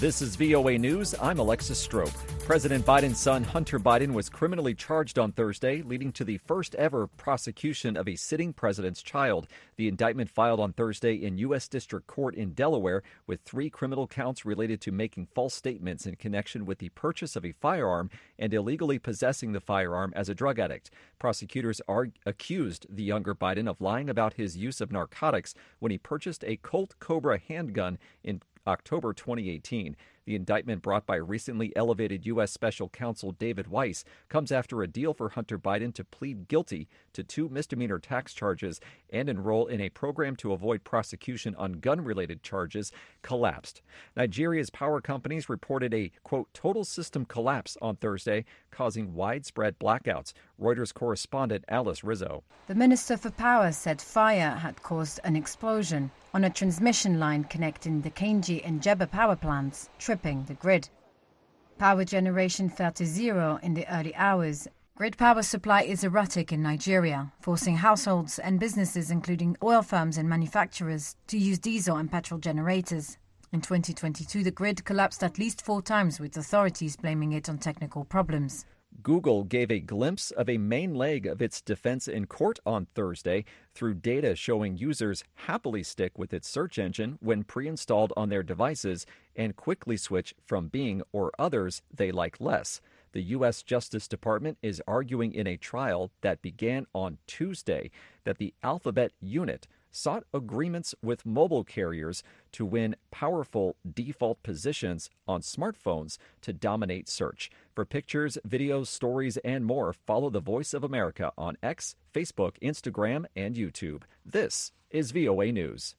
This is VOA News. I'm Alexis Strope. President Biden's son, Hunter Biden, was criminally charged on Thursday, leading to the first ever prosecution of a sitting president's child. The indictment filed on Thursday in U.S. District Court in Delaware with 3 criminal counts related to making false statements in connection with the purchase of a firearm and illegally possessing the firearm as a drug addict. Prosecutors accused the younger Biden of lying about his use of narcotics when he purchased a Colt Cobra handgun in October 2018. The indictment, brought by recently elevated U.S. Special Counsel David Weiss, comes after a deal for Hunter Biden to plead guilty to 2 misdemeanor tax charges and enroll in a program to avoid prosecution on gun-related charges collapsed. Nigeria's power companies reported a, quote, total system collapse on Thursday, causing widespread blackouts. Reuters correspondent Alice Rizzo. The Minister for Power said fire had caused an explosion on a transmission line connecting the Kainji and Jebba power plants, tripping the grid. Power generation fell to zero in the early hours. Grid power supply is erratic in Nigeria, forcing households and businesses, including oil firms and manufacturers, to use diesel and petrol generators. In 2022, the grid collapsed at least 4 times, with authorities blaming it on technical problems. Google gave a glimpse of a main leg of its defense in court on Thursday through data showing users happily stick with its search engine when pre-installed on their devices and quickly switch from Bing or others they like less. The U.S. Justice Department is arguing in a trial that began on Tuesday that the Alphabet unit sought agreements with mobile carriers to win powerful default positions on smartphones to dominate search. For pictures, videos, stories, and more, follow The Voice of America on X, Facebook, Instagram, and YouTube. This is VOA News.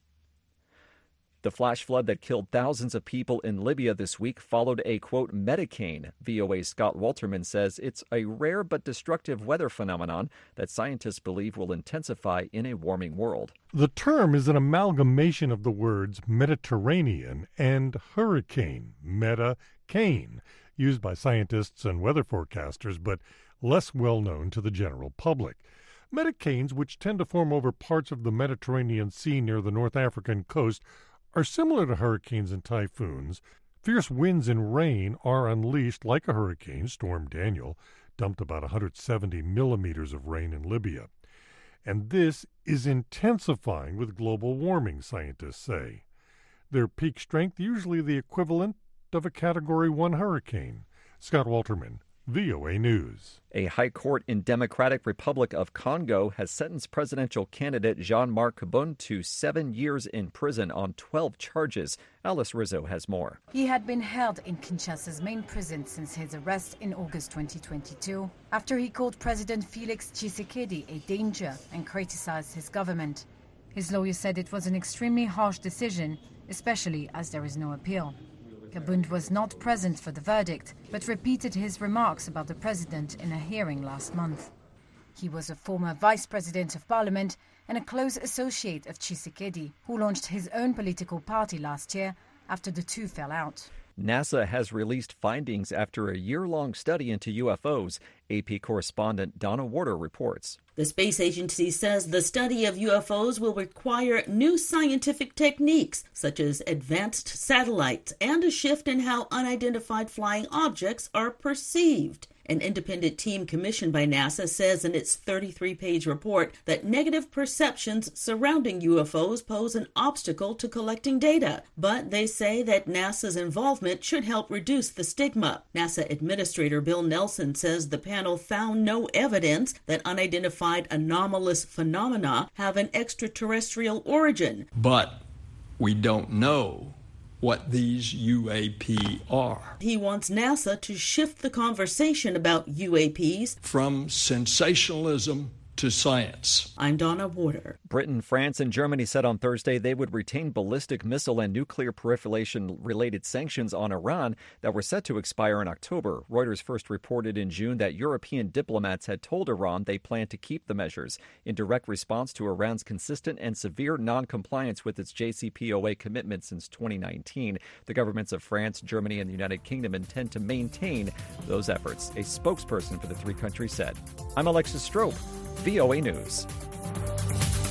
The flash flood that killed thousands of people in Libya this week followed a, quote, metacane. VOA's Scott Walterman says it's a rare but destructive weather phenomenon that scientists believe will intensify in a warming world. The term is an amalgamation of the words Mediterranean and hurricane, meta-cane, used by scientists and weather forecasters, but less well known to the general public. Metacanes, which tend to form over parts of the Mediterranean Sea near the North African coast, are similar to hurricanes and typhoons. Fierce winds and rain are unleashed like a hurricane. Storm Daniel dumped about 170 millimeters of rain in Libya. And this is intensifying with global warming, scientists say. Their peak strength usually the equivalent of a Category 1 hurricane. Scott Walterman, VOA News. A high court in Democratic Republic of Congo has sentenced presidential candidate Jean-Marc Kabund to 7 years in prison on 12 charges. Alice Rizzo has more. He had been held in Kinshasa's main prison since his arrest in August 2022, after he called President Felix Tshisekedi a danger and criticized his government. His lawyer said it was an extremely harsh decision, especially as there is no appeal. Kabund was not present for the verdict, but repeated his remarks about the president in a hearing last month. He was a former vice president of parliament and a close associate of Tshisekedi, who launched his own political party last year after the two fell out. NASA has released findings after a year-long study into UFOs. AP correspondent Donna Warder reports. The space agency says the study of UFOs will require new scientific techniques, such as advanced satellites and a shift in how unidentified flying objects are perceived. An independent team commissioned by NASA says in its 33-page report that negative perceptions surrounding UFOs pose an obstacle to collecting data. But they say that NASA's involvement should help reduce the stigma. NASA Administrator Bill Nelson says the panel found no evidence that unidentified anomalous phenomena have an extraterrestrial origin. But we don't know what these UAP are. He wants NASA to shift the conversation about UAPs from sensationalism to science. I'm Donna Warder. Britain, France, and Germany said on Thursday they would retain ballistic missile and nuclear proliferation-related sanctions on Iran that were set to expire in October. Reuters first reported in June that European diplomats had told Iran they plan to keep the measures in direct response to Iran's consistent and severe non-compliance with its JCPOA commitment since 2019. The governments of France, Germany, and the United Kingdom intend to maintain those efforts, a spokesperson for the 3 countries said. I'm Alexis Strope, VOA News.